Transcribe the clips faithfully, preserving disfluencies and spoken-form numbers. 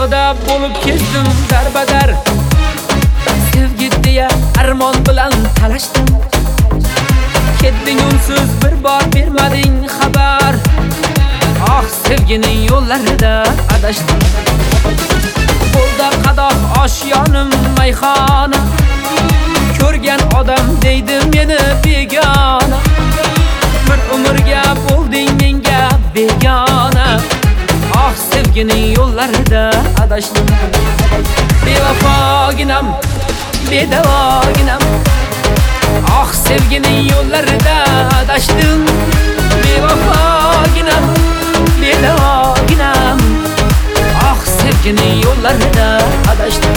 dog'ida bo'lib kezdim darbadar. Sevgi deya armon bilan talashdim. Ketding unsiz bir bor bermading xabar. Ah, sevgining yo'llarida adashdim. Qo'lda qadoq oshyonim mayxona. Ko'rgan odam deydi meni begona. Bir umrga bo'lding menga begona. Ah, sevgining yo'llarida adashdim. Bevafoginam, bedavoginam. Ah, sevgining yo'llarida adashdim. Bevafoginam, bedavoginam. Ah, sevgining yo'llarida adashdim.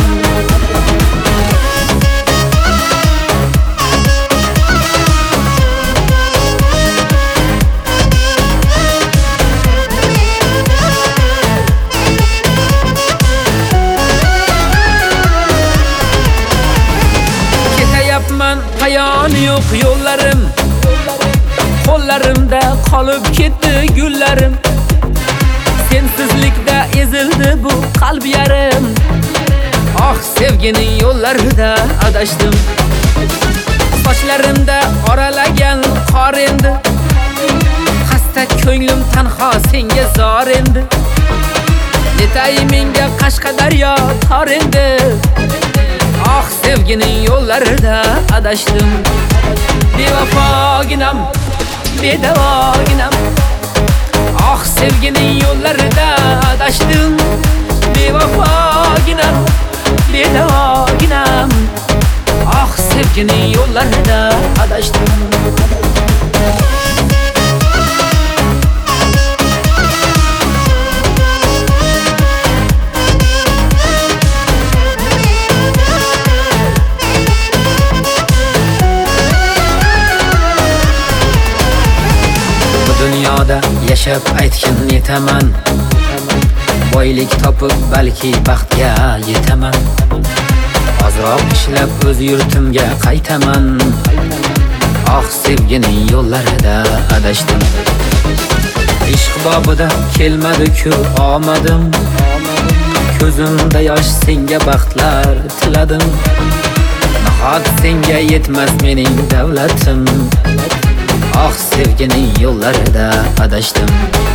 Hayoni yo'q yo'llarim, qo'llarimda qolib ketdi gullarim. Sensizlikda ezildi bu qalb yarim. Ah, sevgining yo'llarida adashdim. Sochlarimda oralagan qor endi. Xasta ko'nglim tanho senga zor endi. Yetay menga Qashqadaryo tor endi. Ah, sevgining yo'llarida adashdim. Bevafoginam, bedavoginam. Ah, sevgining yo'llarida adashdim. Bevafoginam, bedavoginam. Ah, sevgining yo'llarida adashdim. Dunyoda yashab aytgan yetaman. Boylik topib balki baxtga yetaman. Ozroq ishlab o'z yurtimga qaytaman. Ah, sevgining yo'llarida adashdim. Ishq bobida kelmadi-ku omadim. Ko'zimda yosh senga baxtlar tiladim. Nahot senga yetmas mening davlatim. Ah, sevgining yo'llarida adashdim.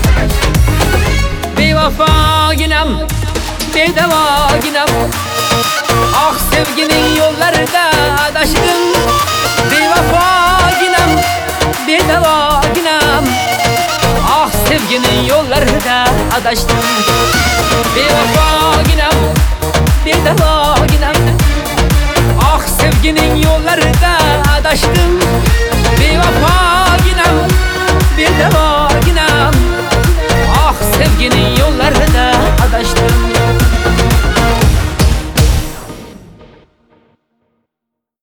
Bevafoginam, bedavoginam. Ah, sevgining yo'llarida adashdim. Bevafoginam, bedavoginam. Ah, sevgining yo'llarida adashdim. Bevafoginam.